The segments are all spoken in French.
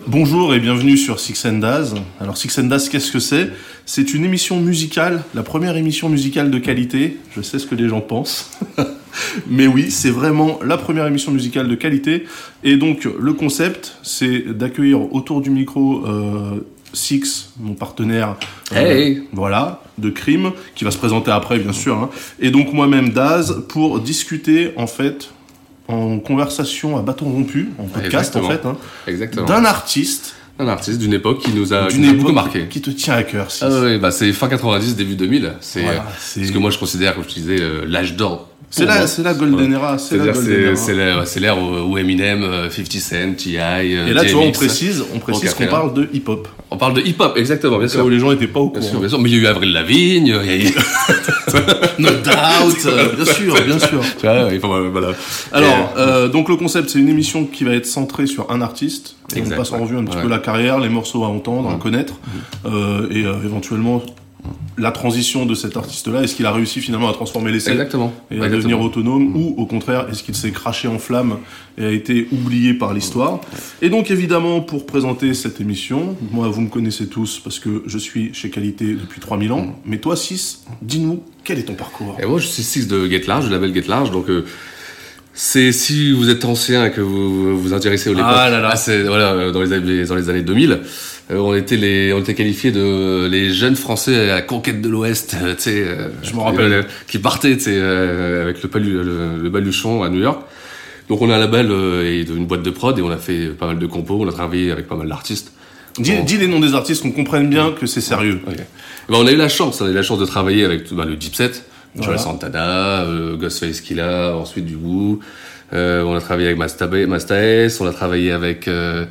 Bonjour et bienvenue sur Six and Daz. Alors Six and Daz, qu'est-ce que c'est ? C'est une émission musicale, la première émission musicale de qualité. Je sais ce que les gens pensent. Mais oui, c'est vraiment la première émission musicale de qualité. Et donc le concept, c'est d'accueillir autour du micro Six, mon partenaire, voilà, de Crime, qui va se présenter après bien sûr, hein. Et donc moi-même Daz, pour discuter en fait en conversation à bâton rompu, en podcast. Exactement. En fait, hein, exactement. d'un artiste. Un artiste d'une époque qui nous a beaucoup marqué. Qui te tient à cœur. Ah oui, bah c'est fin 90, début 2000. C'est ce que moi je considère, comme je te disais, l'âge d'or. C'est la golden era. C'est l'ère où Eminem, 50 Cent, T.I. Et là, tu vois, on précise qu'on parle de hip-hop. On parle de hip-hop, exactement, bien sûr. Où les gens n'étaient pas au courant. Bien sûr. Mais il y a eu Avril Lavigne, No doubt, bien sûr. Voilà. Alors, donc le concept, c'est une émission qui va être centrée sur un artiste. Et on passe en revue un petit peu la carrière, les morceaux à entendre, à connaître, et éventuellement la transition de cet artiste-là. Est-ce qu'il a réussi finalement à transformer l'essai et à devenir autonome, ou au contraire, est-ce qu'il s'est craché en flammes et a été oublié par l'histoire? Et donc évidemment, pour présenter cette émission, moi vous me connaissez tous parce que je suis chez Qualité depuis 3000 ans, mais toi Six, dis-nous, quel est ton parcours? Et moi je suis Six de Get Large, du label Get Large, donc c'est, si vous êtes ancien et que vous vous intéressez aux l'époque, dans les années 2000, on était qualifiés de les jeunes Français à la conquête de l'Ouest, tu sais, je me rappelle, qui partaient, tu sais, avec le Baluchon à New York. Donc on a un label et une boîte de prod et on a fait pas mal de compos, on a travaillé avec pas mal d'artistes. Dis les noms des artistes, qu'on comprenne bien que c'est sérieux. Okay. Ben, on a eu la chance de travailler avec le Dipset. Joel Santana, Ghostface Killah, ensuite du Wu. On a travaillé avec Masta S, on a travaillé avec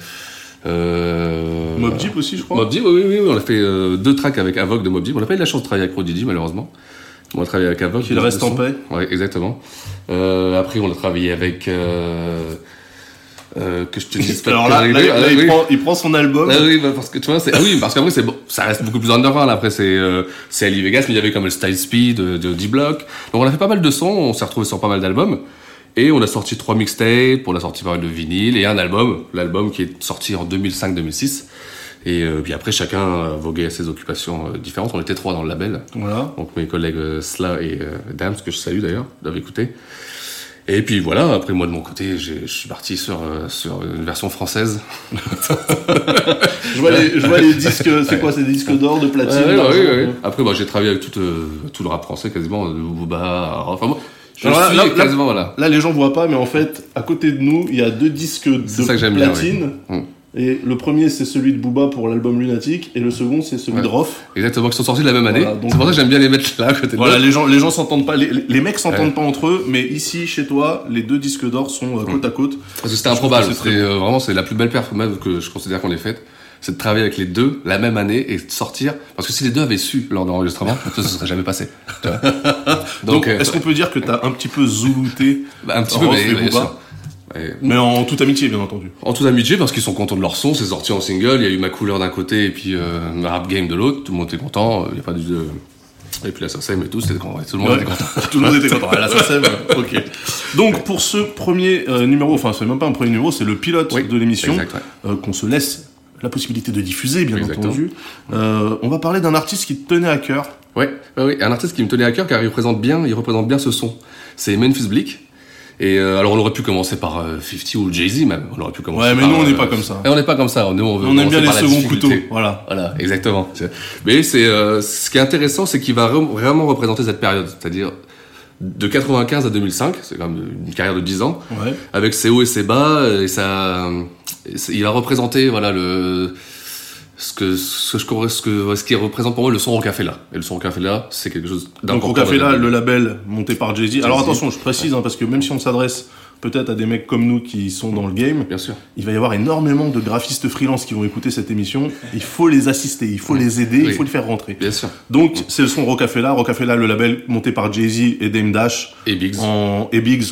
Mobb Deep aussi, je crois. Mobb Deep, oui, on a fait 2 tracks avec Avoc de Mobb Deep. On n'a pas eu la chance de travailler avec Prodigy, malheureusement. On a travaillé avec Avoc. Qu'il reste en paix. Ouais, exactement. Après, on a travaillé avec que je te dise pas. Alors là, il prend son album. Ah oui, parce que tu vois, parce qu'après c'est bon, ça reste beaucoup plus underground. Après c'est Ali Vegas, mais il y avait comme le Style Speed de D-Block. Donc on a fait pas mal de sons, on s'est retrouvé sur pas mal d'albums et on a sorti 3 mixtapes, on a sorti pas mal de vinyles et un album, l'album qui est sorti en 2005-2006. Et puis après chacun voguait à ses occupations différentes. On était 3 dans le label. Voilà. Donc mes collègues Sla et Dams, que je salue d'ailleurs, doivent écouter. Et puis voilà, après moi de mon côté, je suis parti sur une version française. je vois les disques, c'est quoi, c'est des disques d'or, de platine? Oui. Après j'ai travaillé avec tout le rap français quasiment, de Booba, enfin moi, quasiment voilà. Là les gens voient pas, mais en fait, à côté de nous, il y a 2 disques de platine. Bien, oui. Et le premier, c'est celui de Booba pour l'album Lunatic, et le second, c'est celui de Rof. Exactement, qui sont sortis de la même année. Voilà, donc, c'est pour ça que j'aime bien les mettre là, à côté de voilà, les gens s'entendent pas, les mecs s'entendent pas entre eux, mais ici, chez toi, les 2 disques d'or sont côte à côte. Parce que c'était improbable, vraiment, c'est la plus belle performance que je considère qu'on ait faite. C'est de travailler avec les 2 la même année et de sortir, parce que si les 2 avaient su lors de l'enregistrement, ça se serait jamais passé. Donc est-ce qu'on peut dire que t'as un petit peu zoulouté un petit peu, mais bien sûr. Mais en toute amitié, bien entendu. En toute amitié, parce qu'ils sont contents de leur son, c'est sorti en single, il y a eu Ma Couleur d'un côté et puis Rap Game de l'autre, tout le monde était content, il y a pas et puis la SACEM et tout, tout le monde était content. Tout le monde était content, la SACEM, ok. Donc pour ce premier numéro, enfin c'est même pas un premier numéro, c'est le pilote de l'émission, qu'on se laisse la possibilité de diffuser, bien entendu. On va parler d'un artiste qui te tenait à cœur. Oui, un artiste qui me tenait à cœur car il représente bien ce son. C'est Memphis Bleek. Et alors on aurait pu commencer par 50 ou Jay-Z même. On aurait pu commencer. Ouais, mais nous on n'est pas comme ça. Et on n'est pas comme ça. Nous on aime bien les seconds couteaux. Voilà, exactement. Mais c'est ce qui est intéressant, c'est qu'il va vraiment représenter cette période, c'est-à-dire de 95 à 2005. C'est quand même une carrière de 10 ans, avec ses hauts et ses bas. Et il a représenté ce qui représente pour moi le son Rocafella. Et le son Rocafella, c'est quelque chose d'important. Donc Rocafella, le label monté par Jay-Z. Alors attention, je précise, parce que même si on s'adresse peut-être à des mecs comme nous qui sont dans le game, bien sûr, il va y avoir énormément de graphistes freelance qui vont écouter cette émision. Il faut les assister, il faut les aider, il faut les faire rentrer. Bien sûr. Donc c'est le son Rocafella, le label monté par Jay-Z et Dame Dash et Biggs en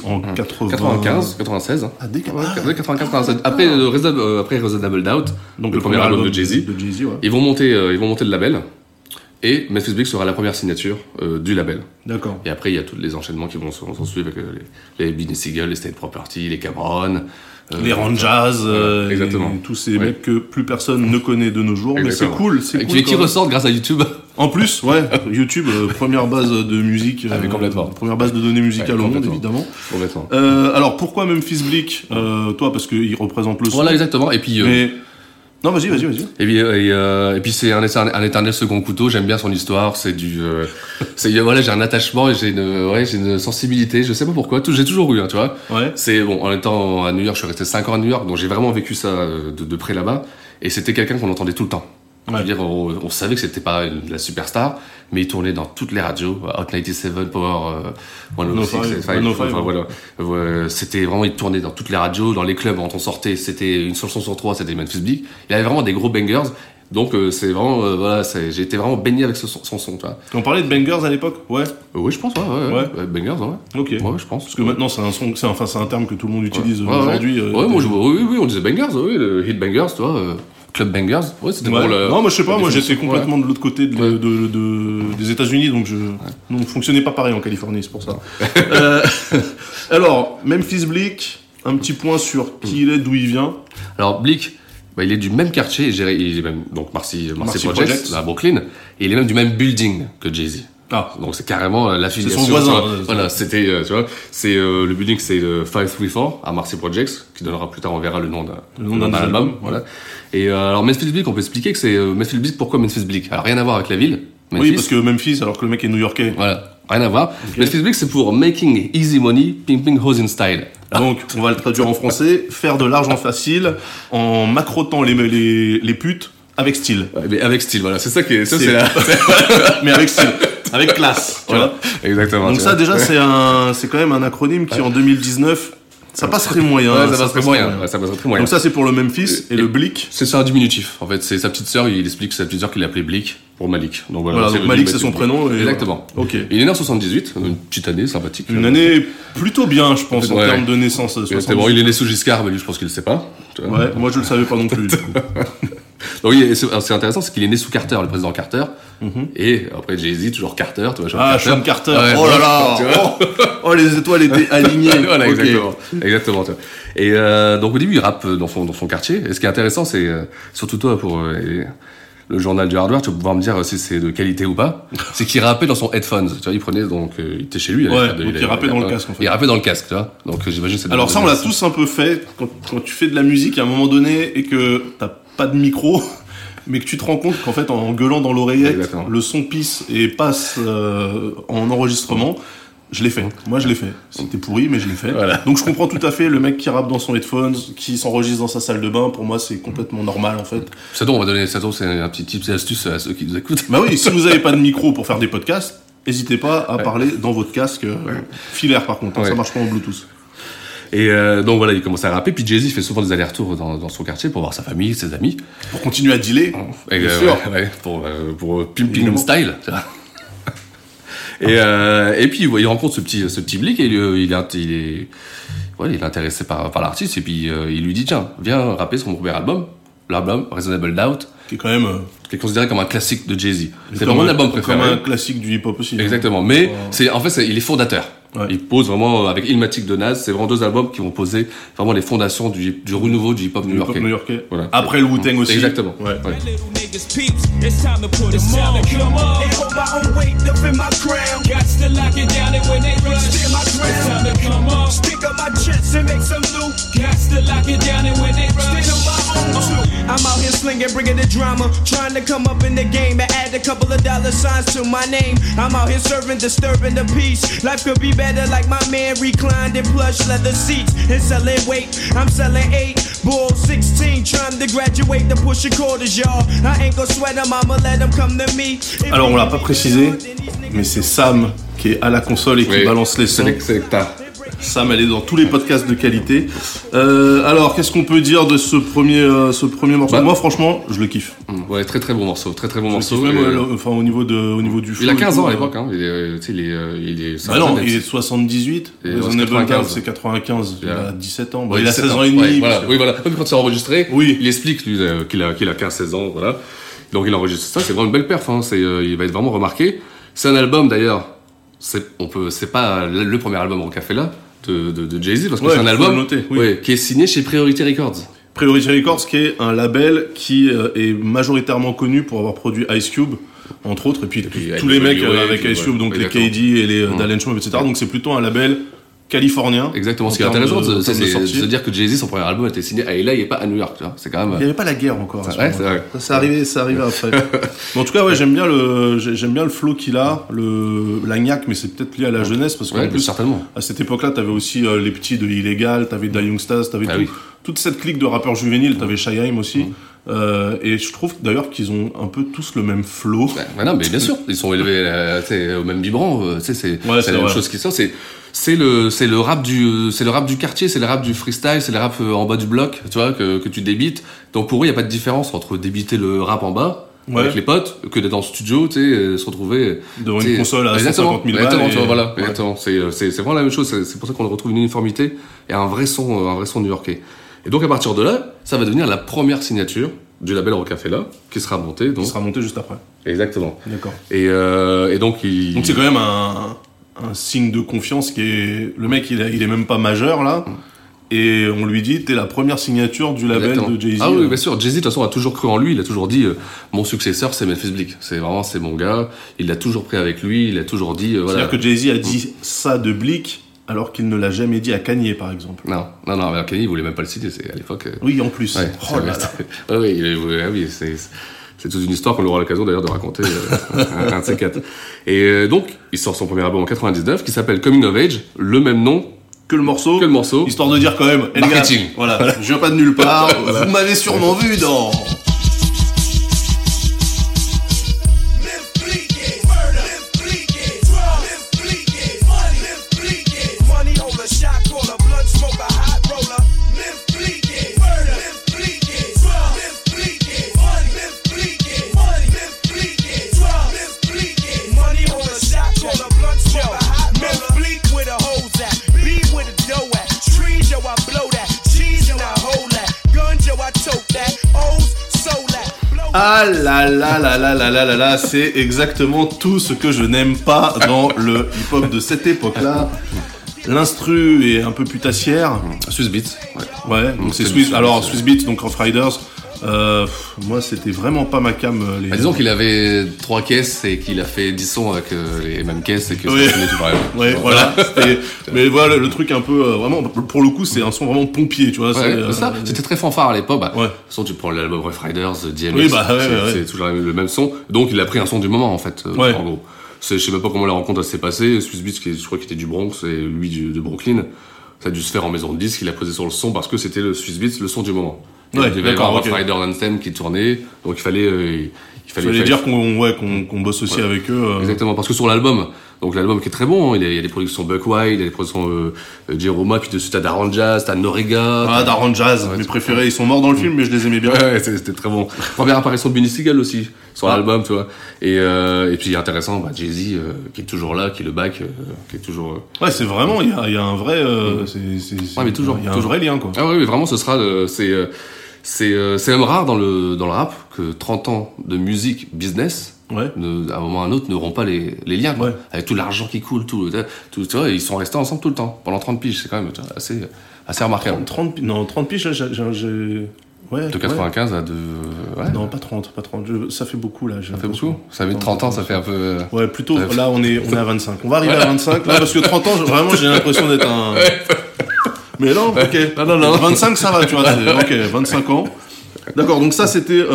96. Ah, dès 95. Après Reasonable Doubt, donc le premier album de Jay-Z. Ils vont monter le label. Et Memphis Bleek sera la première signature du label. D'accord. Et après, il y a tous les enchaînements qui vont s'en suivre avec les Beanie Sigel, les State Property, les Cameron, Les Ranjaz, exactement. et tous ces mecs que plus personne ne connaît de nos jours, Exactement. mais c'est cool, c'est cool. Qui ressortent grâce à YouTube. En plus, ouais, YouTube, première base de musique, complètement. Première base de données musicales au monde, évidemment. Complètement. Alors pourquoi Memphis Bleek, toi, parce qu'il représente le son. Voilà, exactement. Et puis. Mais... Non, vas-y. Et puis c'est un éternel second couteau. J'aime bien son histoire. C'est voilà, j'ai un attachement et j'ai une sensibilité. Je sais pas pourquoi. J'ai toujours eu, hein, tu vois. Ouais. C'est bon. En étant à New York, je suis resté 5 ans à New York, donc j'ai vraiment vécu ça de près là-bas. Et c'était quelqu'un qu'on entendait tout le temps. Ouais. Je veux dire, on savait que c'était pas la superstar, mais il tournait dans toutes les radios, Hot 97, Power 106, voilà. C'était vraiment, il tournait dans toutes les radios, dans les clubs, quand on sortait, c'était une chanson sur 3, c'était Memphis Bleek. Il avait vraiment des gros bangers. Donc c'est vraiment j'ai été vraiment baigné avec son son, tu vois. On parlait de bangers à l'époque, ouais. Oui, je pense, ouais. Bangers, ouais. Ok. Ouais, je pense. Parce que maintenant c'est un son, c'est un terme que tout le monde utilise aujourd'hui. Ouais, oui, on disait bangers, oui, le hit bangers, tu vois. Club Bangers, ouais, c'était bon. Non, moi je sais pas, moi j'étais complètement de l'autre côté des États-Unis, donc nous on fonctionnait pas pareil en Californie, c'est pour ça. Alors, Memphis Bleek, un petit point sur qui il est, d'où il vient. Alors Bleek, il est du même quartier, il est même donc Marcy Projects à Brooklyn, et il est même du même building que Jay-Z. Ah. Donc c'est carrément l'affiliation. C'est son voisin. Voilà, c'était, tu vois, c'est le building, c'est le 534 à Marcy Projects, qui donnera plus tard, on verra le nom d'un album. Voilà. Et alors Memphis Bleek, on peut expliquer que c'est Memphis Bleek. Pourquoi Memphis Bleek? Alors rien à voir avec la ville. Memphis. Oui, parce que Memphis, alors que le mec est new-yorkais. Voilà, rien à voir. Okay. Memphis Bleek, c'est pour making easy money, pimping hoes in style. Donc, on va le traduire en français, faire de l'argent facile en macrotant les putes avec style. Ouais, mais avec style, voilà, c'est ça qui est, mais avec style. Avec classe, tu vois. Exactement. Donc ça, déjà, c'est quand même un acronyme qui, en 2019, ça passerait moyen. Ouais, ça passerait moyen. Donc ça, c'est pour le Memphis et le Bleek. C'est un diminutif. En fait, c'est sa petite sœur, il explique que c'est sa petite sœur qu'il appelait Bleek pour Malik. Donc voilà. Donc Malik, c'est son prénom. Exactement. Ok. Il est né en 78, une petite année sympathique. Une année plutôt bien, je pense, en termes de naissance. Bon, il est né sous Giscard, mais lui, je pense qu'il le sait pas. Ouais, moi, je le savais pas non plus. Donc oui, c'est intéressant, c'est qu'il est né sous Carter, le président Carter, et après Jay-Z, toujours Carter, tu vois. Sean Carter. Ouais, oh là là, oh les étoiles étaient alignées. Voilà, okay. Exactement. Et donc au début, il rappe dans son quartier. Et ce qui est intéressant, c'est surtout toi pour le journal du hardware, tu vas pouvoir me dire si c'est de qualité ou pas. C'est qu'il rappait dans son headphones. Tu vois, il prenait il était chez lui. Il rappait dans le casque. En fait. Il rappait dans le casque, tu vois. Donc j'imagine. Alors ça, on l'a tous un peu fait quand tu fais de la musique à un moment donné et que t'as pas de micro, mais que tu te rends compte qu'en fait en gueulant dans l'oreillette, le son pisse et passe en enregistrement. Je l'ai fait. Moi, je l'ai fait. C'était pourri, mais je l'ai fait. Voilà. Donc, je comprends tout à fait le mec qui rappe dans son headphones, qui s'enregistre dans sa salle de bain. Pour moi, c'est complètement normal, en fait. C'est un petit tips et astuces à ceux qui nous écoutent. Bah oui, si vous avez pas de micro pour faire des podcasts, n'hésitez pas à parler dans votre casque filaire, par contre. Ça marche pas en Bluetooth. Et donc voilà, il commence à rapper. Puis Jay-Z fait souvent des allers-retours dans son quartier pour voir sa famille, ses amis. Pour continuer à dealer. Bien sûr. Pour pimping style. Et puis il rencontre ce petit Bleek et il est intéressé par l'artiste et puis il lui dit tiens, viens rapper sur mon premier album, l'album Reasonable Doubt, qui est quand même qui est considéré comme un classique de Jay-Z. C'est vraiment mon album préféré. Comme un classique du hip-hop aussi. Exactement, mais il est fondateur. Ouais. Il pose vraiment, avec Illmatic de Nas, c'est vraiment 2 albums qui vont poser vraiment les fondations du renouveau du hip-hop new-yorkais. Voilà. Après le Wu-Tang aussi. Exactement. Ouais. I'm out here slinging, bringing the drama, trying to come up in the game and add a couple of dollar signs to my name. I'm out here serving, disturbing the peace. Life could be better, like my man reclined in plush leather seats and selling weight. I'm selling 8, bull 16, trying to graduate to push a quarters, y'all. I ain't gonna sweat them, I'ma let them come to me. Alors on l'a pas précisé, mais c'est Sam qui est à la console et qui balance les sons. Sam, elle est dans tous les podcasts de qualité. Alors, qu'est-ce qu'on peut dire de ce premier morceau? Moi, franchement, je le kiffe. Ouais, très très bon morceau, très très bon morceau. Même, enfin, au niveau du flow. Il a 15 ans à l'époque, hein. Il est. Bah non, il est de 78. Reasonable Doubt, c'est 95. Il a 17 ans. Bon, il a 16 ans et demi. Oui, voilà. Même quand c'est enregistré, oui. Il explique lui qu'il a 15-16 ans, voilà. Donc il enregistre ça. C'est vraiment une belle perf. Hein. Il va être vraiment remarqué. C'est un album d'ailleurs. C'est pas le premier album au café là. de Jay-Z, parce que Ouais, c'est un faut album le noter, oui. ouais, qui est signé chez Priority Records. Priority Records, qui est un label qui est majoritairement connu pour avoir produit Ice Cube, entre autres, et puis tous les mecs avec Ice Cube, donc les KD et les Dalen Schmum, etc. Donc c'est plutôt un label californien. Exactement. Ce qui est intéressant, c'est de se dire que Jay-Z, son premier album, était signé à LA et pas à New York. Tu vois. C'est quand même. Il n'y avait pas la guerre encore. Ouais, c'est vrai. Ça arrivait après. Mais en tout cas, ouais, j'aime bien le flow qu'il a, la niaque, mais c'est peut-être lié à la jeunesse, parce qu'en Ouais, plus, certainement. à cette époque-là, t'avais aussi les petits de Illegal, t'avais Da Youngstas, t'avais Ah oui. toute cette clique de rappeurs juvéniles, t'avais Shyheim aussi. Et je trouve d'ailleurs qu'ils ont un peu tous le même flow. Ouais, non, mais bien sûr, ils sont élevés au même vibrant. C'est la même chose qui sort. C'est le rap du quartier, c'est le rap du freestyle, c'est le rap en bas du bloc, tu vois, que tu débites. Donc pour eux, il y a pas de différence entre débiter le rap en bas avec les potes que d'être en studio, tu sais, se retrouver devant une console à 150 000 balles. Exactement, tu vois, voilà, exactement. C'est vraiment la même chose. C'est pour ça qu'on retrouve une uniformité et un vrai son new-yorkais. Et donc à partir de là, ça va devenir la première signature du label Rockefeller qui sera montée. Qui sera monté juste après. Exactement. D'accord. Et donc Donc c'est quand même un signe de confiance qui est... Le mec, il est même pas majeur, là. Et on lui dit, t'es la première signature du label de Jay-Z. Ah oui, bien sûr. Jay-Z, de toute façon, a toujours cru en lui. Il a toujours dit, mon successeur, c'est Memphis Bleek. C'est mon gars. Il l'a toujours pris avec lui. Il a toujours dit, voilà. C'est-à-dire que Jay-Z a dit ça de Bleek, alors qu'il ne l'a jamais dit à Kanye, par exemple. Non, mais Kanye, il voulait même pas le citer. C'est à l'époque. Oui, en plus. Ouais, oh là là. Oui, c'est toute une histoire qu'on aura l'occasion d'ailleurs de raconter un de ces quatre. Et donc, il sort son premier album en 99 qui s'appelle Coming of Age, le même nom que le morceau. Histoire de dire quand même, marketing. Gars, voilà, je viens pas de nulle part. Vous m'avez sûrement vu dans... Ah là là là là là là là là, c'est exactement tout ce que je n'aime pas dans le hip-hop de cette époque-là. L'instru est un peu putassière. Swiss Beats. Ouais, donc c'est Swiss. Alors Swiss Beats, donc Rough Riders. Moi, c'était vraiment pas ma cam. Disons qu'il avait 3 caisses et qu'il a fait 10 sons avec les mêmes caisses et que oui. ça tout pareil. Ouais, voilà. Mais voilà, le truc un peu vraiment. Pour le coup, c'est un son vraiment pompier, tu vois. Ouais, c'était très fanfare à l'époque. Ouais. De toute façon, tu prends l'album Rough Riders, DMX, oui, c'est toujours le même son. Donc, il a pris un son du moment, en fait, en gros. Je sais même pas comment la rencontre s'est passée. Swiss Beats, je crois qu'il était du Bronx et lui de Brooklyn. Ça a dû se faire en maison de disque. Il a posé sur le son parce que c'était le Swiss Beats, le son du moment. Ouais, il y avait un Rough Rider Anthem qui tournait, donc il fallait dire qu'on bosse aussi avec eux. Exactement, parce que sur l'album, donc l'album qui est très bon, il y a des productions Buck Wild, il y a des productions Jeroma, puis dessus t'as Daron Jazz, t'as Noriga. Ah, Daron Jazz, mes préférés, ils sont morts dans le film, mais je les aimais bien. Ouais, c'était très bon. Première apparition de Benny Siegel aussi sur l'album, tu vois. Et puis intéressant, Jay-Z qui est toujours là, qui est le back, qui est toujours. Ouais, c'est vraiment, il y a un vrai, mais toujours, il y a un vrai lien, quoi. Ah oui, vraiment, ce sera, c'est même rare dans le rap que 30 ans de musique business, à un moment ou à un autre, n'auront pas les liens, quoi. Avec tout l'argent qui coule, tout, tu vois, ils sont restés ensemble tout le temps, pendant 30 piges, c'est quand même assez remarquable. 30 piges, j'ai... Ouais, de 95 à de... Ouais. Non, pas 30. Ça fait beaucoup, là. Ça fait beaucoup. Ça fait 30 ans, ça fait un peu... Ouais, plutôt, là, on est à 25. On va arriver à 25, là, parce que 30 ans, vraiment, j'ai l'impression d'être un... Mais non, ok. Non. 25, ça va, tu vois. Ok, 25 ans. D'accord, donc ça, c'était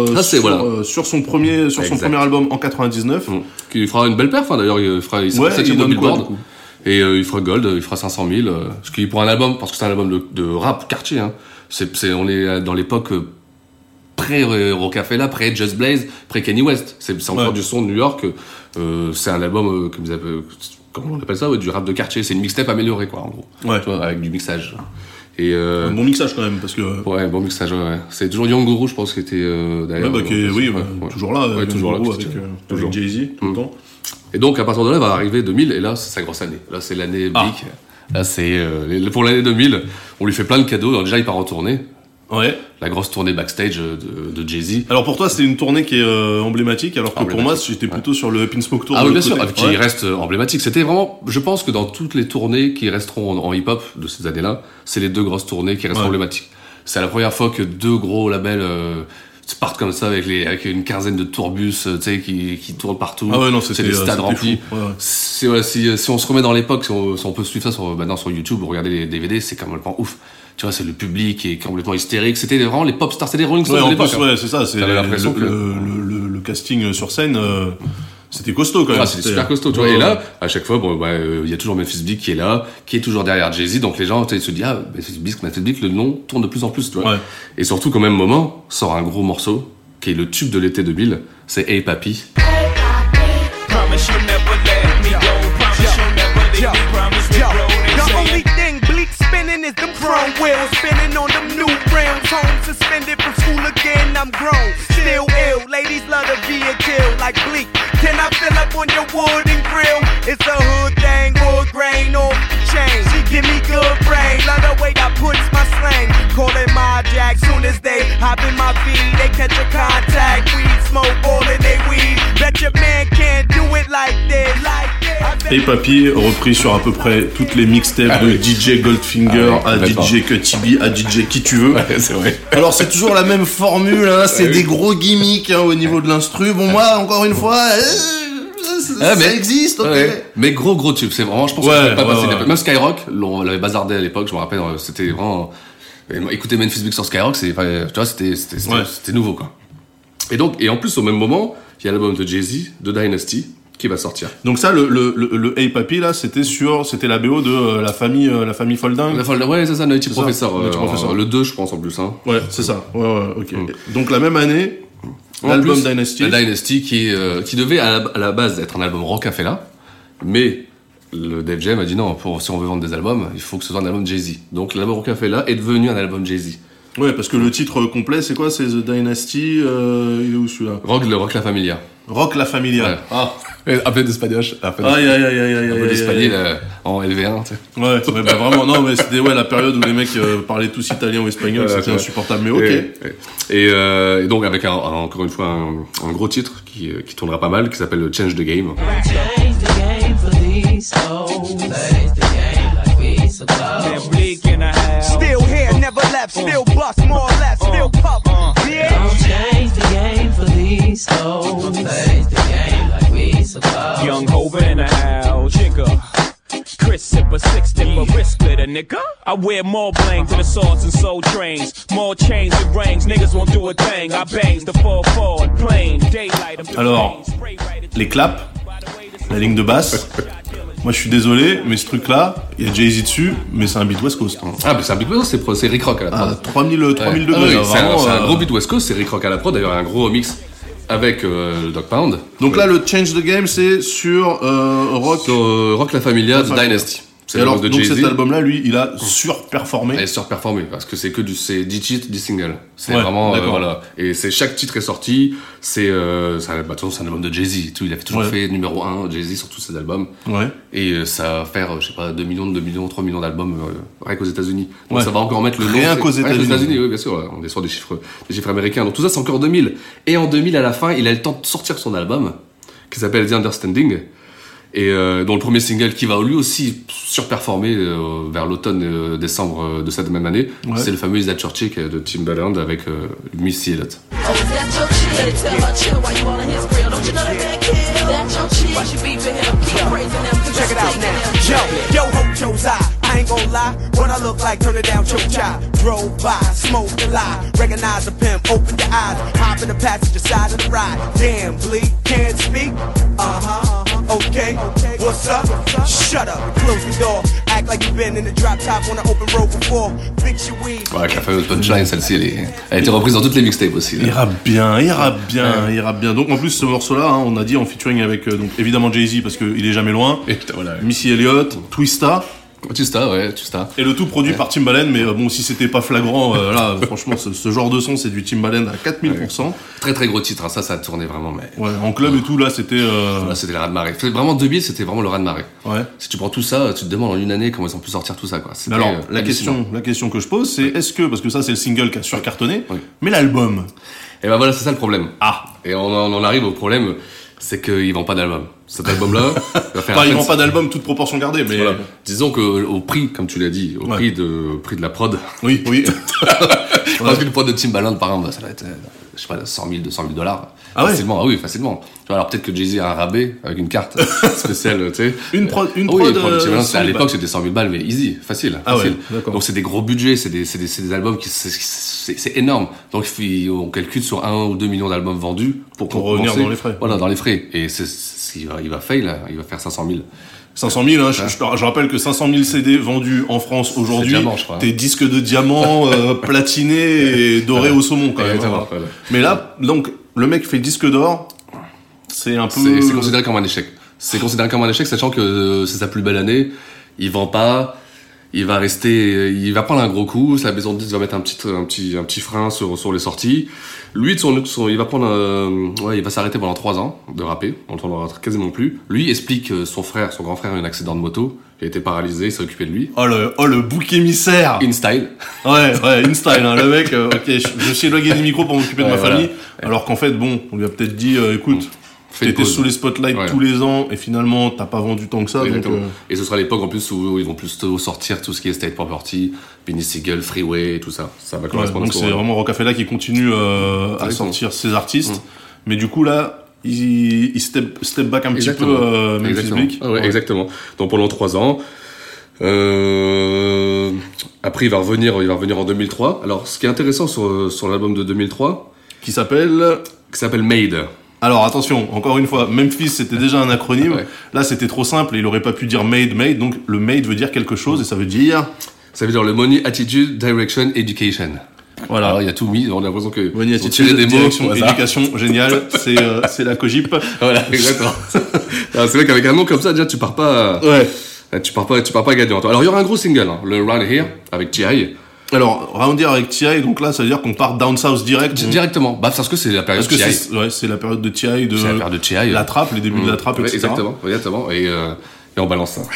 sur son premier album en 99. Qui fera une belle perf, d'ailleurs. Il sera 7e au Billboard. Et il fera Gold, il fera 500 000. Ce qui, pour un album, parce que c'est un album de rap quartier, hein. On est dans l'époque pré-Rockefeller, pré-Just Blaze, pré-Kanye West. C'est encore du son de New York. C'est un album, comment on appelle ça, du rap de quartier. C'est une mixtape améliorée, quoi, en gros. Ouais. Tu vois, avec du mixage. Et un bon mixage quand même, parce que... Ouais, bon mixage, ouais. C'est toujours Young Guru, je pense, qui était derrière. Toujours là, toujours là, avec Jay-Z, tout le temps. Et donc, à partir de là, va arriver 2000, et là, c'est sa grosse année. Là, c'est l'année Bleek. Là, c'est pour l'année 2000, on lui fait plein de cadeaux. Alors, déjà, il part en tournée. Ouais. La grosse tournée backstage de Jay-Z. Alors pour toi, c'était une tournée qui est emblématique, alors que pour moi, j'étais plutôt sur le Up in Smoke Tour. Ah oui, bien sûr, côté. qui reste emblématique. C'était vraiment, je pense que dans toutes les tournées qui resteront en hip-hop de ces années-là, c'est les 2 grosses tournées qui restent emblématiques. C'est la première fois que 2 gros labels partent comme ça avec une quinzaine de tourbus, tu sais, qui tournent partout. Ah ouais, non, c'est des stades remplis. Ouais. Si on se remet dans l'époque, si on peut suivre ça maintenant sur YouTube ou regarder les DVD, c'est complètement ouf. Tu vois, c'est le public qui est complètement hystérique. C'était vraiment les pop stars, c'était les Rolling Stones de l'époque. Ouais, c'est ça. C'est le casting sur scène. C'était costaud quand même. C'était super costaud, tu vois. Et là, à chaque fois, y a toujours Memphis Bleek qui est là, qui est toujours derrière Jay-Z. Donc les gens, ils se disent, Memphis Bleek, le nom tourne de plus en plus, tu vois. Ouais. Et surtout, quand même, moment, sort un gros morceau, qui est le tube de l'été 2000. C'est Hey Papi. Is them chrome wheels spinning on them new rims. Home suspended from school again, I'm grown. Still ill, ladies love to be a kill like Bleak. Can I fill up on your wood and grill? It's a hood thing, wood grain on chain. She give me good brain, love the way I puts my slang. Call it my jack, soon as they hop in my feed, they catch a contact. Weed smoke all in they weed. Bet your man can't do it like this, like this. Hey Papi, repris sur à peu près toutes les mixtapes de DJ Goldfinger à DJ Cutty B, à DJ qui tu veux. Ouais, c'est vrai. Alors c'est toujours la même formule, hein, c'est des gros gimmicks au niveau de l'instru. Bon moi, encore une fois, ça existe, ok. Ouais. Mais gros tube, c'est vraiment, je pense que pas passé. Même Skyrock, on l'avait bazardé à l'époque, je me rappelle, c'était vraiment... Écouter Memphis Bleek sur Skyrock, tu vois, c'était nouveau, quoi. Et en plus, au même moment, il y a l'album de Jay-Z, de Dynasty, qui va sortir. Donc ça, le Hey Papi là, c'était la BO de la famille Folding. Ouais, c'est ça, Nutty Professor. Le 2, je pense en plus. Hein. Ouais, c'est ça. Ouais, ok. Donc la même année, l'album Dynasty. Dynasty qui devait à la base être un album Rockefeller, mais le Def Jam a dit non, si on veut vendre des albums, il faut que ce soit un album Jay-Z. Donc l'album Rockefeller est devenu un album Jay-Z. Ouais, parce que le titre complet, c'est quoi? C'est The Dynasty. Il est où celui-là? Rock la Familia. Rock la Familia. Ouais. Ah. Un peu d'espagnol. Un peu d'espagnol en LV1, tu sais. Ouais, bah vraiment, non, mais c'était la période où les mecs parlaient tous italien ou espagnol, c'était insupportable, mais ok. Et donc, avec encore une fois, un gros titre qui tournera pas mal, qui s'appelle Change the Game. Change the game for these hoes. Change the game like we supposed. Still here, never left, still bust, more or less, still puff. Yeah. Change the game for these hoes. Change the game like we supposed. Young Hova in the house, chicka. Chris sip a 60 for wrist splitter, nigga. I wear more bling to the sauce and soul trains. More chains and rings, niggas won't do a thing. I bangs the 4-4 plain daylight. Alors, les claps, la ligne de basse. Moi, je suis désolé, mais ce truc-là, il y a Jay-Z dessus, mais c'est un beat West Coast. Ah, mais c'est un beat West Coast, c'est Rick Rock à la prod. 3000 degrés. C'est un gros beat West Coast, c'est Rick Rock à la prod. D'ailleurs, un gros mix avec le Dog Pound. Donc là, le Change the Game, c'est sur Rock la Familia de Dynasty. Et alors, donc cet album-là, lui, il a surperformé. Il a surperformé, parce que c'est 10 titres, 10 singles. C'est vraiment, voilà. Et chaque titre est sorti, c'est un album de Jay-Z. Il a toujours fait numéro 1, Jay-Z, sur tous ses albums. Ouais. Et ça va faire, je sais pas, 2 millions, 3 millions d'albums, rien qu'aux États-Unis. Donc ça va encore mettre le nom. Rien qu'aux États-Unis. Oui, bien sûr. On est sur des chiffres américains. Donc tout ça, c'est encore 2000. Et en 2000, à la fin, il a le temps de sortir son album, qui s'appelle The Understanding. Et dont le premier single qui va lui aussi surperformer vers l'automne-décembre de cette même année, c'est le fameux Is That Your Chick de Timbaland avec Missy Elliott. I ain't gon' lie, what I look like, turn it down, choke chop. Drove by, smoked a lie, recognize a pimp, open your eyes, hop in the passenger side of the ride. Damn, bleak, can't speak? Okay, what's up? Shut up and close the door. Act like you've been in the drop top on an open road before. Fix your weed. Ouais, avec la fameuse punchline, celle-ci, elle a été reprise dans toutes les mixtapes aussi. Il ira bien. Donc en plus, ce morceau-là, on a dit en featuring avec donc évidemment Jay-Z parce qu'il est jamais loin. Et putain, voilà. Missy Elliott, Twista. Tusta, ouais, Tusta. Et le tout produit par Timbaland, mais bon, si c'était pas flagrant, là, franchement, ce genre de son, c'est du Timbaland à 4000%. Très très gros titre, hein. Ça a tourné vraiment, mais. Ouais, en club et tout, là, c'était. Là, c'était le raz-de-marée. Vraiment 2000, c'était vraiment le raz-de-marée. Ouais. Si tu prends tout ça, tu te demandes en une année comment ils ont pu sortir tout ça, quoi. Mais alors, la question que je pose, c'est est-ce que, parce que ça, c'est le single qui a surcartonné, mais l'album. Et ben voilà, c'est ça le problème. Ah. Et on en arrive au problème, c'est qu'ils vendent pas d'album. Cet album-là, il va faire. Enfin, ils vendent pas d'album, toute proportion gardée, mais. Voilà. Disons que au prix, comme tu l'as dit, au prix de la prod. Oui. Je pense que le prod de Timbaland, par exemple, ça va être, je sais pas, 100 000, 200 000 $. Ah ouais? Facilement, ah oui, facilement. Tu vois, alors peut-être que Jay-Z a un rabais avec une carte spéciale, tu sais. Une prod, oui, à l'époque, c'était 100 000 balles, mais easy, facile. Ah facile. ouais, d'accord. Donc c'est des gros budgets, c'est des albums c'est énorme. Donc on calcule sur 1 ou 2 millions d'albums vendus pour revenir dans les frais. Voilà, dans les frais. Et il va fail, là. Il va faire 500 000. 500 000, hein, je rappelle que 500 000 CD vendus en France aujourd'hui, tes disques de diamant platinés et dorés au saumon quand même. Voilà. Mais là, donc, le mec fait disque d'or, c'est un peu... C'est considéré comme un échec. C'est considéré comme un échec, sachant que c'est sa plus belle année. Il vend pas. Il va prendre un gros coup. La maison de disques va mettre un petit frein sur les sorties. Lui, il va prendre, il va s'arrêter pendant 3 ans de rapper. On ne l'entendra quasiment plus. Lui explique que son grand frère a eu un accident de moto. Il a été paralysé, il s'est occupé de lui. Oh le bouc émissaire. In style. Ouais, in style, hein. Le mec, ok, je suis éloigné du micro pour m'occuper de ma famille. Alors qu'en fait, bon, on lui a peut-être dit, écoute, t'étais sous les spotlights tous les ans et finalement t'as pas vendu tant que ça. Donc, et ce sera l'époque en plus où ils vont plutôt sortir tout ce qui est State Property, Benny Siegel, Freeway et tout ça. Ça va correspondre. Donc c'est vraiment Rockefeller qui continue à sortir ses artistes. Mais du coup là, il step back un petit peu Memphis Bleek. Exactement. Donc pendant 3 ans. Après il va revenir en 2003. Alors ce qui est intéressant sur l'album de 2003 qui s'appelle Made. Alors attention, encore une fois, Memphis c'était déjà un acronyme. Là c'était trop simple et il aurait pas pu dire made. Donc le made veut dire quelque chose et ça veut dire le money, attitude, direction, education. Voilà. Alors il y a tout mis, on a l'impression que money, attitude, des direction, mots, éducation, génial, c'est la Cogip. Voilà, exactement. Alors, c'est vrai qu'avec un nom comme ça déjà tu pars pas tu pars pas gagnant. Alors il y aura un gros single, hein, le Round Here avec T.I. Alors, Round Here avec T.I., donc là, ça veut dire qu'on part down south direct. Directement. Bah, parce que c'est la période de T.I. C'est la période de T.I. C'est la période de T.I. La trappe, les débuts de la trappe, etc. Exactement. Et on balance ça.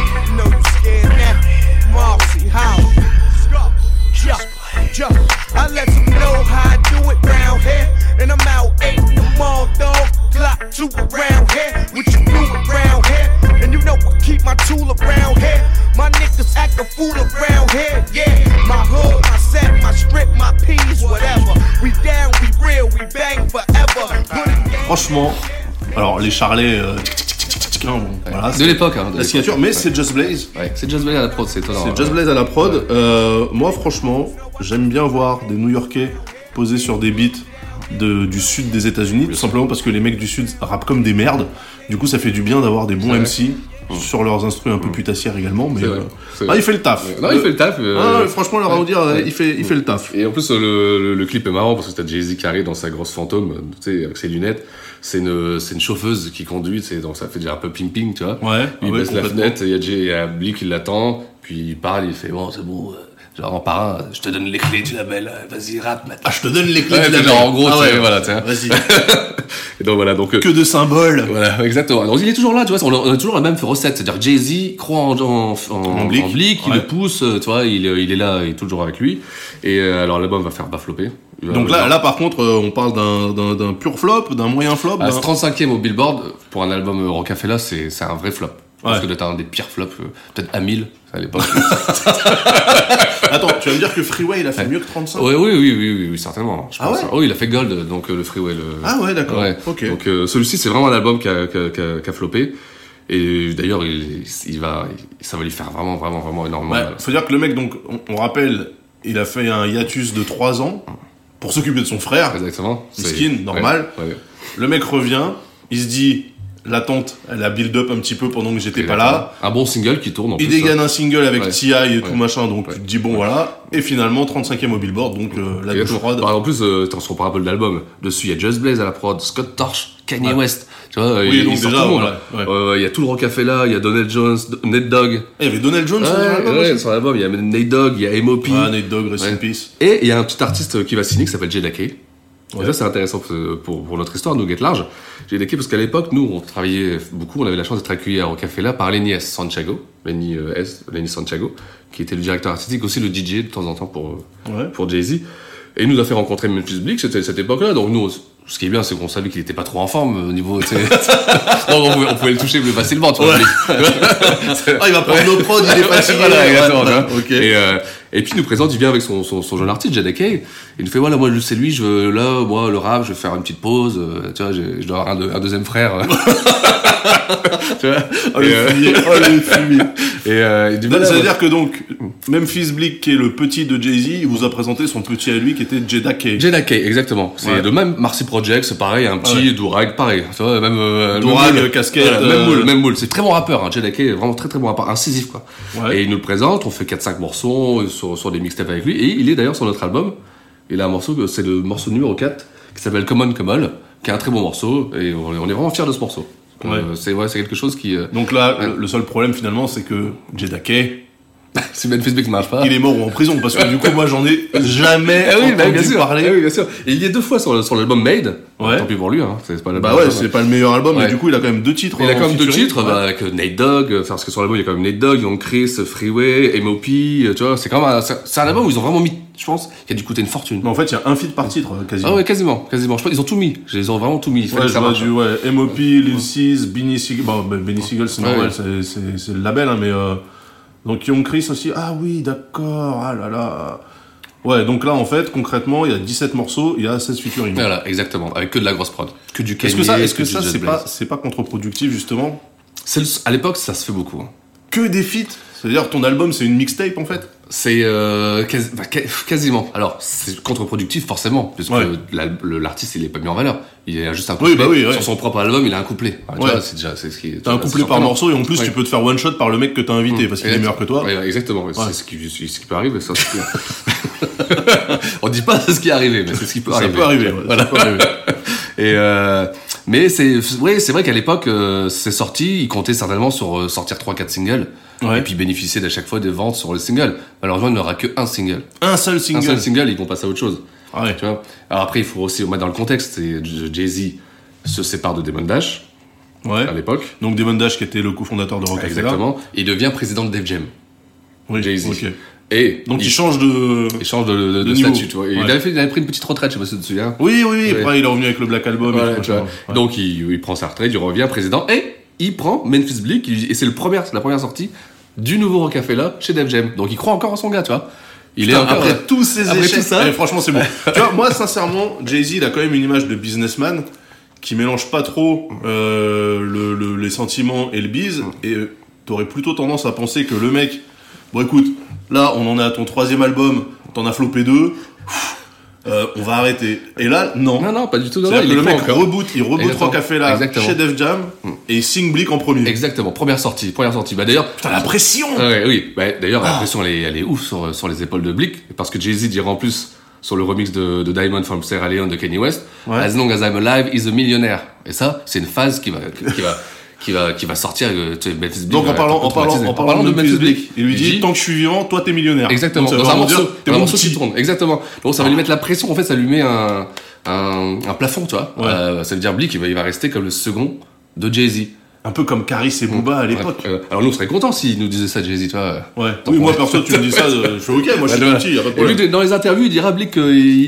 I let them know how I do it round here. And I'm out 8 in the mall, dog. Glock 2 around here. What you do around here? And you know I keep my tool around here. My niggas act a fool around here. Yeah, my hood, my set, my strip, my peas, whatever. We down, we real, we bang forever. Franchement, alors les charlets... voilà, de l'époque, hein, la signature, mais c'est Just Blaze. Ouais, c'est Just Blaze à la prod, c'est étonnant. C'est Just Blaze à la prod. Moi, franchement, j'aime bien voir des New-Yorkais poser sur des beats du sud des États-Unis, tout simplement parce que les mecs du sud rappent comme des merdes. Du coup, ça fait du bien d'avoir des bons MC sur leurs instrus un peu putassières également. Mais il fait le taf. Non, il fait le taf. Franchement, leur dire, il fait le taf. Et en plus, le clip est marrant parce que t'as Jay-Z qui arrive dans sa grosse fantôme, tu sais, avec ses lunettes. C'est une chauffeuse qui conduit, donc ça fait déjà un peu ping-ping, tu vois. Ouais. Il baisse la fenêtre, il y a Bleek qui l'attend, puis il parle, il fait bon, c'est bon. Genre en parrain, je te donne les clés du label, vas-y rappe maintenant. Ah, je te donne les clés du label. Genre en gros, voilà, tiens. Vas-y. Et donc voilà, donc que de symboles. Voilà, exactement. Donc il est toujours là, tu vois, on a toujours la même recette, c'est-à-dire Jay-Z croit en Bleek, il le pousse, tu vois, il est là, il est toujours avec lui. Et alors l'album va faire flopper. Donc là par contre, on parle d'un pur flop, d'un moyen flop. C'est 35e au Billboard pour un album Rockefeller, c'est un vrai flop. Parce que t'as un des pires flops, peut-être à 1000 à l'époque. Attends, tu vas me dire que Freeway il a fait mieux que 35? Oui, certainement. Je pense. Ouais. Oh, il a fait Gold, donc le Freeway. Ah ouais, d'accord. Ouais. Ok. Donc celui-ci, c'est vraiment un album qui a floppé. Et d'ailleurs, ça va lui faire vraiment énormément mal. Faut dire que le mec, donc, on rappelle, il a fait un hiatus de 3 ans pour s'occuper de son frère. Exactement. Miskin, normal. Ouais. Le mec revient, il se dit, l'attente, elle a build up un petit peu pendant que j'étais pas là. Un bon single qui tourne en plus. Il dégaine un single avec T.I. et tout Ouais. machin, donc tu te dis bon voilà. Et finalement 35e au Billboard, donc la douche froide. En plus, on se reprend un peu de l'album. Dessus, il y a Just Blaze à la prod, Scott Torch, Kanye West. Tu vois, Oui, donc il sort déjà, tout le monde. voilà, Il y a tout le Rockefeller, il y a Donald Jones, Nate Dogg. Il y avait Donald Jones sur l'album aussi. Sur l'album, il y a Nate Dogg, il y a M.O.P. Ah, Nate Dogg, rest in peace. Et il y a un petit artiste qui va signer qui s'appelle Jada Kay. Ouais. Et ça, c'est intéressant pour notre histoire, nous, Get Large. Jada Kay, parce qu'à l'époque, nous, on travaillait beaucoup, on avait la chance d'être accueillis à Rockefeller par Lenny S. Santiago, Lenny Santiago, qui était le directeur artistique, aussi le DJ de temps en temps pour Jay-Z. Et il nous a fait rencontrer Memphis Bleek, c'était cette époque-là. Donc nous, ce qui est bien, c'est qu'on savait qu'il était pas trop en forme au niveau, tu sais. Donc on pouvait le toucher plus facilement, tu vois. Ah, il va prendre nos prods, il est fatigué. Voilà, exactement, tu vois. Ok. Et puis il nous présente, il vient avec son jeune artiste, Jada Kay. Il nous fait, voilà, moi, c'est lui, moi, le rap, je vais faire une petite pause, tu vois, je dois avoir un deuxième frère. Tu vois. Oh, le fumier. Il dit, Ça voilà, veut dire que donc, Memphis Bleek, qui est le petit de Jay-Z, il vous a présenté son petit à lui qui était Jada Kay. Jada Kay, exactement. C'est Ouais. de même Marcy Project, c'est pareil, un petit Durag, pareil. Tu vois, même, Durag, même moule. casquette, Voilà, même moule. C'est très bon rappeur, hein. Jada Kay, vraiment très très bon rappeur, incisif, quoi. Ouais. Et il nous le présente, on fait 4-5 morceaux sur des mixtapes avec lui, et il est d'ailleurs sur notre album. Il a un morceau, c'est le morceau numéro 4, qui s'appelle Common Common, qui est un très bon morceau, et on est vraiment fiers de ce morceau. Ouais. C'est quelque chose qui, Donc là, le seul problème finalement, c'est que Jada Kay, si Memphis Bleek ne marche pas. il est mort ou en prison, parce que du coup, moi, j'en ai jamais entendu parler. Ah oui, bien sûr. Et il y est 2 fois sur l'album Made. Ouais. Tant pis pour lui, hein. C'est pas Bah ouais, c'est pas le meilleur album, mais Ouais. du coup, il a quand même 2 titres. Il a quand même 2 featuring. titres, Ouais. avec Nate Dogg, parce que sur l'album il y a quand même Nate Dogg, donc Chris, Freeway, M.O.P, tu vois, c'est quand même c'est un album où ils ont vraiment mis, je pense, qui a dû coûter une fortune. Mais en fait, il y a un feat par titre, quasiment. Ah ouais, quasiment. Je pense ils ont tout mis. Ils ont vraiment tout mis. Il fallait Ouais, que je ça vois marche. du M.O.P, Lil Sis, Benny Siegel. Bon, Benny Siegel, c'est normal, Ouais. c'est le label, hein, mais donc Young Chris aussi. Ah oui, d'accord. Ah là là. Ouais, donc là, en fait, concrètement, il y a 17 morceaux, il y a 16 featuring. Voilà, exactement. Avec que de la grosse prod. Que du Kanye. Est-ce que du ça, Just Blaze. c'est pas contre-productif, justement? À l'époque, ça se fait beaucoup. Hein. Que des feats? C'est-à-dire, ton album, c'est une mixtape, en fait? C'est quasiment. Alors, c'est contre-productif forcément, puisque Ouais. l'artiste il est pas mis en valeur. Il a juste un Oui, couplet. bah oui, ouais. Sur son propre album, il a un couplet. Tu Ouais. vois, c'est déjà c'est ce qui. T'as un couplet par morceau, et en plus, Ouais. tu peux te faire one shot par le mec que t'as invité, parce qu'il est meilleur que toi. Ouais, exactement. Ouais. C'est ce qui peut arriver. Ça, on dit pas ce qui est arrivé, mais c'est ce qui peut Ça arriver. peut arriver, ouais, Voilà. ça peut arriver. Et mais c'est vrai qu'à l'époque, c'est sorti, il comptait certainement sur sortir 3-4 singles. Ouais. Et puis bénéficier d'à chaque fois des ventes sur le single. Malheureusement, il n'aura que un single. Un seul Un single. seul single, ils vont passer à autre chose. Ah ouais. Tu vois. Alors après, il faut aussi mettre dans le contexte, Jay-Z se sépare de Damon Dash Ouais. à l'époque. Donc, Damon Dash, qui était le cofondateur de Rockefeller. Exactement. Et il devient président de Def Jam. Oui, Jay-Z. ok. Et Donc, il change de... il change de niveau. statut, tu vois. Et Ouais. il avait pris une petite retraite, je sais pas si tu te souviens. Oui, Ouais. après, il est revenu avec le Black Album. Voilà, et tout, tu vois. machin. Ouais. Donc il prend sa retraite, il revient président et il prend Memphis Bleek et c'est la première sortie du nouveau Rockefeller chez Def Jam. Donc il croit encore en son gars, tu vois. Il Putain, est encore après tous ces après échecs, tout ça. eh, franchement c'est bon. Tu vois, moi sincèrement, Jay-Z il a quand même une image de businessman qui mélange pas trop les sentiments et le biz, et t'aurais plutôt tendance à penser que le mec, bon écoute, là on en est à ton 3e album, t'en as floppé 2, on va arrêter. Et là, non. Non, pas du tout. Non, C'est-à-dire il que le est mec encore. reboot Exactement. Rockefeller Exactement. chez Def Jam et il signe Bleek en premier. Exactement, première sortie. Bah d'ailleurs, Putain, la pression! oui, bah, d'ailleurs la pression elle est ouf sur les épaules de Bleek parce que Jay-Z dira en plus sur le remix de Diamond from Sierra Leone de Kanye West, Ouais. As long as I'm alive, he's a millionaire. Et ça, c'est une phase qui va sortir. Tu sais, Memphis Bleek Donc va être un peu en traumatisé. parlant de Memphis Bleek, il lui dit tant que je suis vivant, toi t'es millionnaire. Exactement. Donc, ça Dans veut un vraiment morceau, dire, t'es dans un mon morceau qui petit. tourne. Exactement. Donc ça va lui mettre la pression. En fait, ça lui met un plafond, tu vois. Ouais. Ça veut dire Bleek, il va rester comme le second de Jay-Z. Un peu comme Caris et Booba à l'époque. Alors nous, on serait contents s'il nous disait ça, Jay-Z, tu vois. Ouais. Oui, moi perso, tu me dis ça, je fais ok, moi je suis Voilà. petit, y a pas de Et lui, problème. dans les interviews, il dira Bleek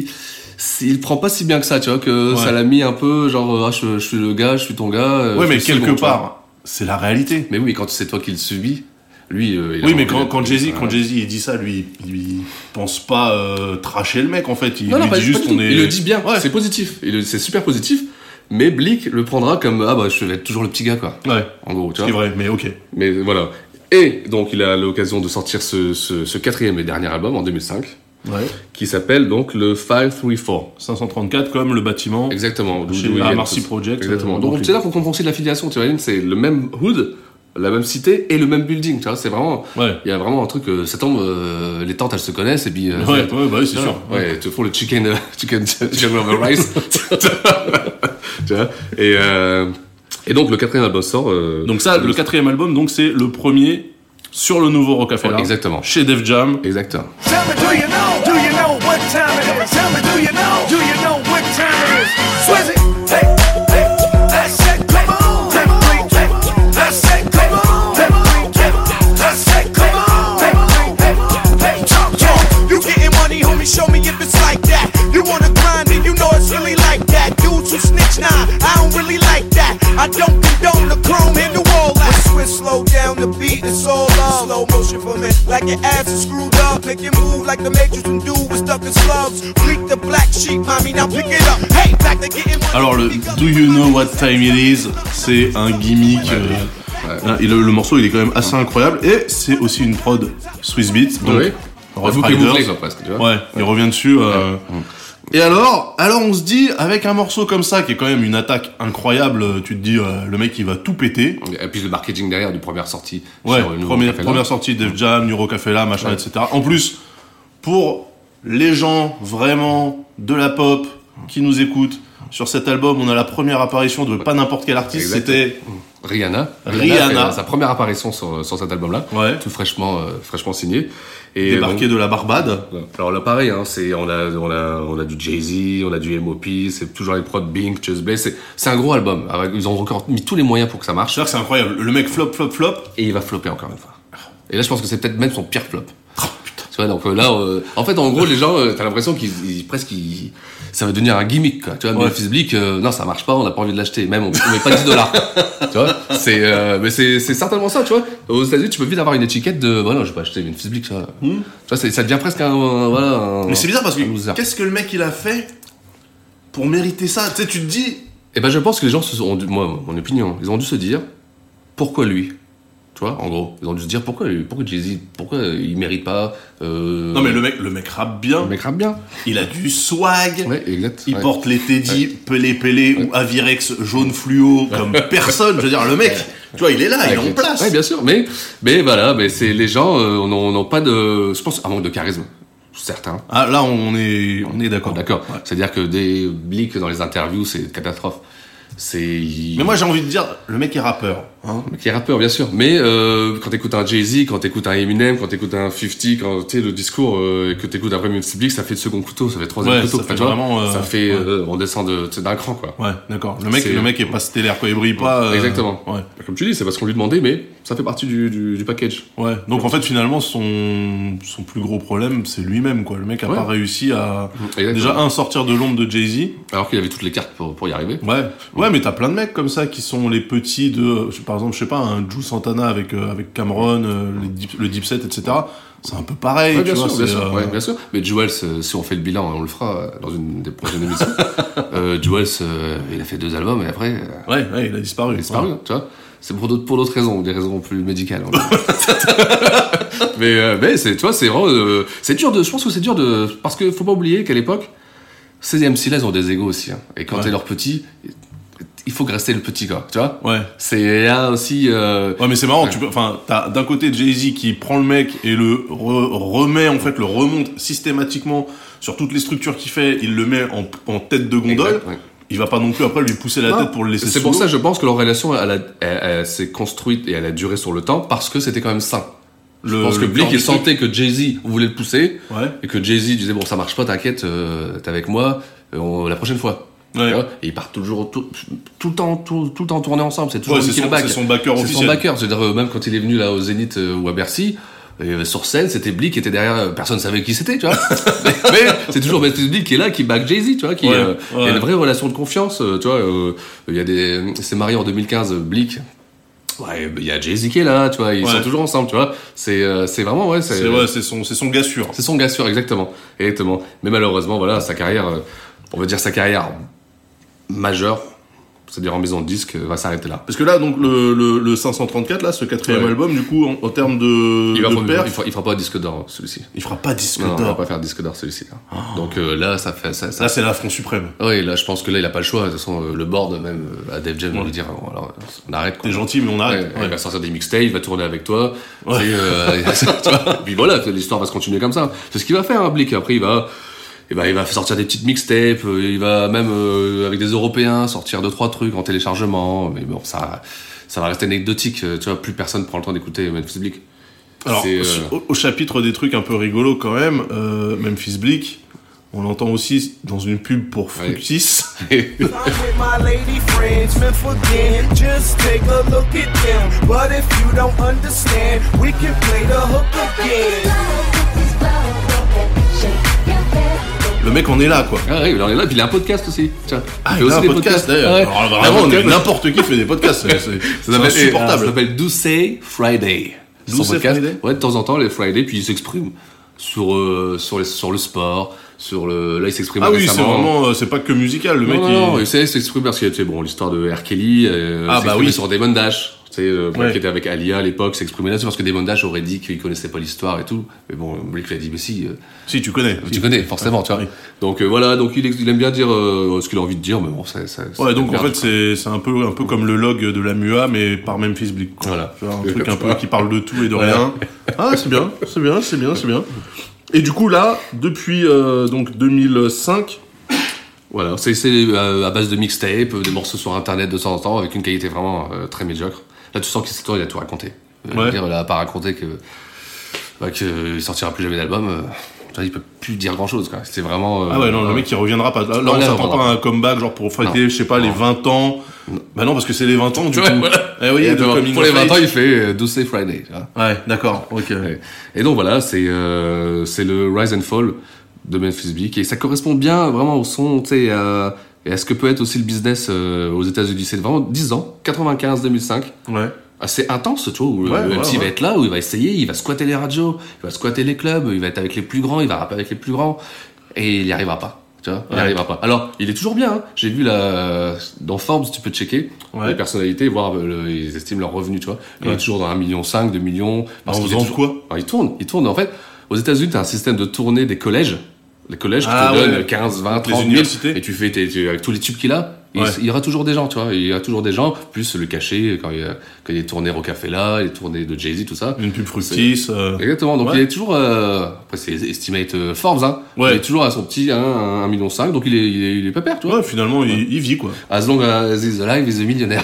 il prend pas si bien que ça, tu vois, que Ouais. ça l'a mis un peu genre, je suis le gars, je suis ton gars. Ouais, je mais suis le quelque second, tu vois. part, c'est la réalité. Mais oui, quand c'est toi qui le subis, lui, il a Oui, mais envie quand de- Jay-Z, voilà. il dit ça, lui, il pense pas tracher le mec en fait. Il Non, lui pas dit du juste tout. on est. Il le dit bien, Ouais. c'est positif. C'est super positif. Mais Bleek le prendra comme je vais être toujours le petit gars, quoi. Ouais. En gros, tu C'est vois. vrai, mais ok. Mais voilà. Et donc il a l'occasion de sortir ce 4e et dernier album en 2005. qui s'appelle donc le 534. 534 comme le bâtiment. Exactement. Chez Marcy Project. Exactement. Donc c'est là qu'on comprend aussi de l'affiliation. Tu vois, c'est le même hood, la même cité et le même building. Tu vois, c'est vraiment. Il y a vraiment un truc. Ça tombe. Les tantes, elles se connaissent et puis. Bah oui, c'est sûr. Ouais, ils te font le chicken over rice. Tu vois. Et donc le 4e album sort. Donc ça, le 4e album, donc c'est le premier sur le nouveau Rockefeller. Exactement. Chez Def Jam. Exactement. Tell me, do you know what time it is? Tell me, do you know what time it is? Swizzy, hey, I said, come on, I said, come on, I said, come on, talk. You getting money, homie? Show me if it's like that. You wanna grind and you know it's really like that. Dudes who snitch, nah, I don't really like that. I don't condone the chrome in the wall. I switch, slow down the beat, it's all love. Slow motion for me, like your ass is screwed up. Make it move like the Matrix and do with stuff in slugs. Bleak the black sheep, mommy, now pick it up. Hey, back to getting money. Alors le Do You Know What Time It Is, c'est un gimmick. Le morceau il est quand même assez incroyable et c'est aussi une prod Swiss Beats. Donc, Rough Riders. Presque, tu vois. Il revient dessus. Et alors on se dit, avec un morceau comme ça, qui est quand même une attaque incroyable, tu te dis, le mec il va tout péter. Et puis le marketing derrière du première sortie. Première sortie Def Jam, New Rockefeller, machin, etc. En plus, pour les gens vraiment de la pop qui nous écoutent, sur cet album, on a la première apparition de pas n'importe quel artiste, c'était Rihanna. Sa première apparition sur cet album-là. Tout fraîchement signé. Et débarqué de la Barbade. Alors là, pareil, hein, on a du Jay-Z, on a du M.O.P., c'est toujours les prods Bink, Just Blaze. C'est un gros album. Ils ont encore mis tous les moyens pour que ça marche. C'est incroyable. Le mec flop. Et il va flopper encore une fois. Et là, je pense que c'est peut-être même son pire flop. Tu vois, donc là, en fait, en gros, les gens, t'as l'impression ça va devenir un gimmick, quoi. Tu vois, mais Fils Blick, non, ça marche pas, on n'a pas envie de l'acheter. Même, on met pas $10. Tu vois, mais c'est certainement ça, tu vois. Aux États-Unis, tu peux vite avoir une étiquette de, voilà, je vais pas acheter une Fils Blick, tu vois. Tu vois, ça devient presque mais c'est bizarre parce que, qu'est-ce que le mec, il a fait pour mériter ça? Tu sais, tu te dis. Eh ben, je pense que les gens moi, mon opinion, ils ont dû se dire, pourquoi lui? Tu vois, en gros, ils ont dû se dire pourquoi Jay-Z, pourquoi il mérite pas. Non mais le mec rappe bien. Le mec rappe bien. Il a du swag. Ouais, exact. Il porte les Teddy Pelé ou Avirex jaune fluo comme personne. Je veux dire, le mec, tu vois, il est là, il est en place. Ouais, bien sûr. Mais voilà, c'est les gens n'ont pas de, je pense, un manque de charisme. Certains. Ah là, on est d'accord. D'accord. Ouais. C'est-à-dire que des Blick dans les interviews, c'est une catastrophe. Mais moi j'ai envie de dire, le mec est rappeur. Le mec est rappeur, bien sûr. Mais quand t'écoutes un Jay-Z, quand t'écoutes un Eminem, quand t'écoutes un 50, quand t'es le discours que t'écoutes un premier Public, ça fait le second couteau, ça fait le troisième couteau. Ça fait vraiment, ça fait, on descend d'un cran, quoi. Ouais, d'accord. Le mec est pas stellaire, quoi. Il brille pas. Exactement. Ouais. Comme tu dis, c'est parce qu'on lui demandait, mais ça fait partie du package. Ouais. Donc en fait, finalement, son plus gros problème, c'est lui-même, quoi. Le mec a pas réussi à déjà sortir de l'ombre de Jay-Z. Alors qu'il avait toutes les cartes pour y arriver. Ouais, mais t'as plein de mecs comme ça qui sont les petits de, par exemple, je sais pas, un Jules Santana avec Cameron, le Dipset, etc. C'est un peu pareil, bien tu sûr, vois. Bien sûr. Mais Jules, si on fait le bilan, on le fera dans une des prochaines émissions. Jules, il a fait 2 albums et après. Il a disparu. Tu vois. C'est pour d'autres raisons, des raisons plus médicales. mais c'est, tu vois, c'est vraiment, c'est dur je pense que c'est dur parce que faut pas oublier qu'à l'époque, ces MC-là, ils ont des égos aussi, hein. Et quand t'es leur petit, il faut rester le petit gars, tu vois. Ouais. C'est là aussi. Ouais, mais c'est marrant. T'as d'un côté Jay-Z qui prend le mec et le remet, en fait, le remonte systématiquement sur toutes les structures qu'il fait. Il le met en tête de gondole. Exact, ouais. Il va pas non plus après lui pousser la tête pour le laisser. C'est pour ça, je pense que leur relation, elle s'est construite et elle a duré sur le temps parce que c'était quand même sain. Je pense que Blick, il sentait que Jay-Z voulait le pousser. Ouais. Et que Jay-Z disait, bon, ça marche pas, t'inquiète, t'es avec moi, la prochaine fois. Ouais. Et ils partent toujours tout le temps tourner ensemble. C'est toujours c'est son backer officiel. C'est son backer. C'est-à-dire même quand il est venu là au Zénith ou à Bercy, sur scène, c'était Blick qui était derrière. Personne savait qui c'était, tu vois. mais c'est toujours Blick qui est là, qui back Jay-Z, tu vois. Il y a une vraie relation de confiance, tu vois. C'est marié en 2015, Blick. Ouais, il y a Jay-Z qui est là, tu vois. Ils sont toujours ensemble, tu vois. C'est vraiment c'est son gars sûr. C'est son gars sûr, exactement. Mais malheureusement, voilà, sa carrière, on va dire sa carrière majeure, c'est-à-dire en maison de disque, va s'arrêter là. Parce que là, donc, le 534, là, ce quatrième album, du coup, en termes de Il fera pas disque d'or, celui-ci. Il fera pas disque d'or. Non, il va pas faire disque d'or, celui-ci. Là. Oh. Donc là, ça fait... Ça... Là, c'est l'affront suprême. Oui, là, je pense que là, il a pas le choix. De toute façon, le board, même, à Def Jam, lui dire, alors, on arrête, quoi. T'es gentil, mais on arrête. Il va sortir des mixtapes, il va tourner avec toi. Ouais. Puis voilà, l'histoire va se continuer comme ça. C'est ce qu'il va faire, hein, Blick. Après, il va sortir des petites mixtapes, il va même, avec des Européens, sortir 2-3 trucs en téléchargement, mais bon, ça va rester anecdotique, tu vois, plus personne prend le temps d'écouter Memphis Bleek. Alors, au chapitre des trucs un peu rigolos quand même, Memphis Bleek, on l'entend aussi dans une pub pour Fructis. Le mec en est là, quoi. Ah oui, il en est là, puis il a un podcast aussi. Tiens, il a un podcast d'ailleurs. Ouais. Alors vraiment, n'importe qui fait des podcasts, c'est insupportable. Ça s'appelle Doucet Friday. Doucet Friday. Ouais, de temps en temps, les Friday, puis il s'exprime sur le sport, là il s'exprime récemment. Oui, c'est vraiment, c'est pas que musical, le mec. Non, il s'exprime parce qu'il y a, bon, l'histoire de R. Kelly, sur Damon Dash. Qui était avec Alia à l'époque, s'exprimait là-dessus parce que Damon Dash aurait dit qu'il connaissait pas l'histoire et tout. Mais bon, Blick lui a dit, mais si. Si, tu connais. Tu connais, forcément, tu vois. Oui. Donc voilà, donc il aime bien dire ce qu'il a envie de dire, mais bon, ouais, donc en fait, c'est un peu comme le log de la MUA, mais par Memphis Bleek. Voilà. Tu vois, un truc un peu qui parle de tout et de rien. Ah, c'est bien. Et du coup, là, depuis donc 2005, voilà, c'est à base de mixtape, des morceaux sur internet de temps en temps, avec une qualité vraiment très médiocre. Là, tu sens qu'il il a tout raconté. Il a pas raconté qu'il sortira plus jamais d'album. Il peut plus dire grand chose, quoi. C'est vraiment. Ah ouais, non, le mec il reviendra pas. Là, on s'attend pas à un comeback, genre pour fêter, je sais pas, les 20 ans. Non. Bah non, parce que c'est les 20 ans, du coup. Voilà. Oui, pour les 20 ans, il fait Doucet Friday. Tu vois. Ouais, d'accord, ok. Et donc voilà, c'est le Rise and Fall de Memphis Bleek. Et ça correspond bien vraiment au son, tu sais, et à ce que peut être aussi le business aux États-Unis. C'est vraiment 10 ans, 95-2005. Ouais. Assez intense, tu vois, où MC va être là, où il va essayer, il va squatter les radios, il va squatter les clubs, il va être avec les plus grands, il va rapper avec les plus grands, et il n'y arrivera pas. Tu vois, il n'y arrivera pas. Alors, il est toujours bien, hein. J'ai vu dans Forbes, tu peux checker les personnalités, voir, ils estiment leurs revenus, tu vois. Il est toujours dans 1,5 million, 2 millions. En faisant quoi? Alors, il tourne. En fait, aux États-Unis, t'as un système de tournée des collèges. Les collèges qui te donnent 15, 20, 30 000, et tu fais avec tous les tubes qu'il a, il y aura toujours des gens, tu vois, il y a toujours des gens, plus le cachet, quand il y a des tournées Rocafella, les tournées de Jay-Z, tout ça. Une pub Fructis. Exactement, donc il est toujours, après c'est estimate Forbes, hein, il est toujours à son petit 1,5 million, donc il est pépère, tu vois. Ouais, finalement, il vit, quoi. As long as he's alive, he's a millionnaire.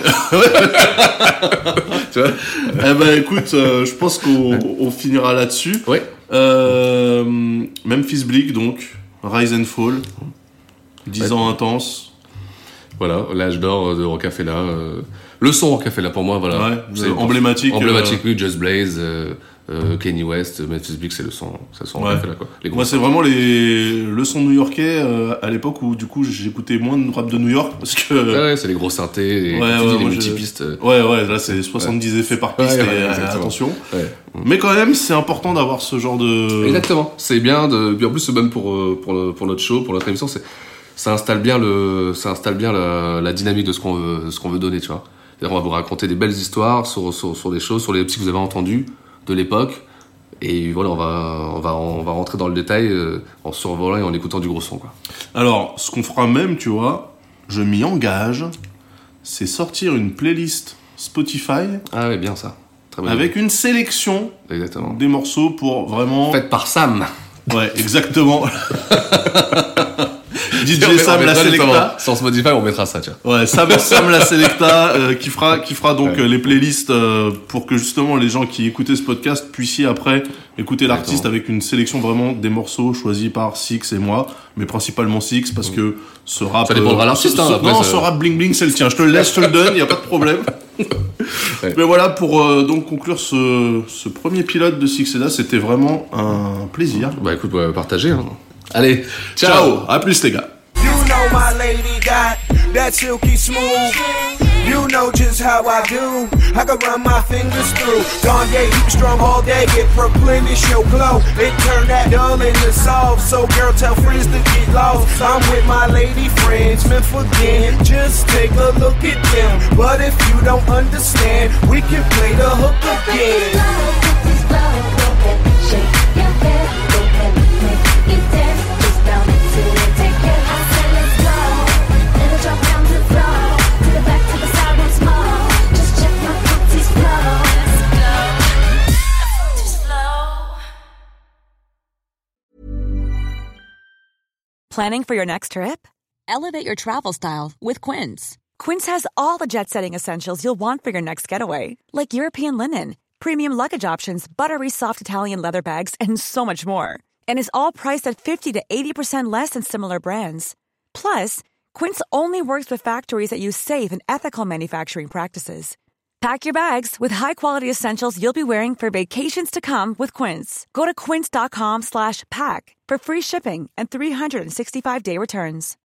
Tu vois. Eh ben, écoute, je pense qu'on finira là-dessus. Ouais. Memphis Bleek, donc, Rise and Fall, 10 ans intenses. Voilà, l'âge d'or de Rocafella. Le son Rocafella pour moi, voilà. Ouais, c'est emblématique. Oui, Just Blaze, Kanye West, Memphis Bleek, c'est le son Rocafella, quoi. Moi, c'est vraiment le son new-yorkais à l'époque où, du coup, j'écoutais moins de rap de New York parce que. Ouais, c'est les gros synthés, les multipistes. Ouais, là, c'est 70 effets par piste attention. Ouais. Mais quand même, c'est important d'avoir ce genre de. Exactement. C'est bien puis en plus, même pour notre show, pour notre émission, ça installe bien la dynamique de ce qu'on veut donner, tu vois. C'est-à-dire, on va vous raconter des belles histoires sur des choses, sur les petits que vous avez entendus de l'époque. Et voilà, on va rentrer dans le détail en survolant et en écoutant du gros son, quoi. Alors, ce qu'on fera même, tu vois, je m'y engage, c'est sortir une playlist Spotify. Ah ouais, bien ça. Très bien. Avec une sélection des morceaux pour vraiment... Faite par Sam. Ouais, exactement. DJ Sam la Selecta. Sans Spotify, on mettra ça, tiens. Ouais, Sam la Selecta qui fera donc les playlists pour que justement les gens qui écoutaient ce podcast puissent après écouter l'artiste avec une sélection vraiment des morceaux choisis par Six et moi, mais principalement Six parce que ce rap. Ça dépendra de l'artiste, hein. Ce rap bling bling, c'est le tien. Je te le laisse, je te le donne, y a pas de problème. Mais voilà, pour donc conclure ce premier pilote de Six et c'était vraiment un plaisir. Bah écoute, partager. Hein. Allez, ciao. À plus les gars. You know my lady got that silky smooth. You know just how I do. I can run my fingers through. Kanye, keep strong all day, get replenish your glow. It turn that dull into soft. So girl, tell friends to get lost. I'm with my lady friends, meant for again. Just take a look at them. But if you don't understand, we can play the hook again. Planning for your next trip? Elevate your travel style with Quince. Quince has all the jet-setting essentials you'll want for your next getaway, like European linen, premium luggage options, buttery soft Italian leather bags, and so much more. And is all priced at 50 to 80% less than similar brands. Plus, Quince only works with factories that use safe and ethical manufacturing practices. Pack your bags with high-quality essentials you'll be wearing for vacations to come with Quince. Go to quince.com/pack for free shipping and 365-day returns.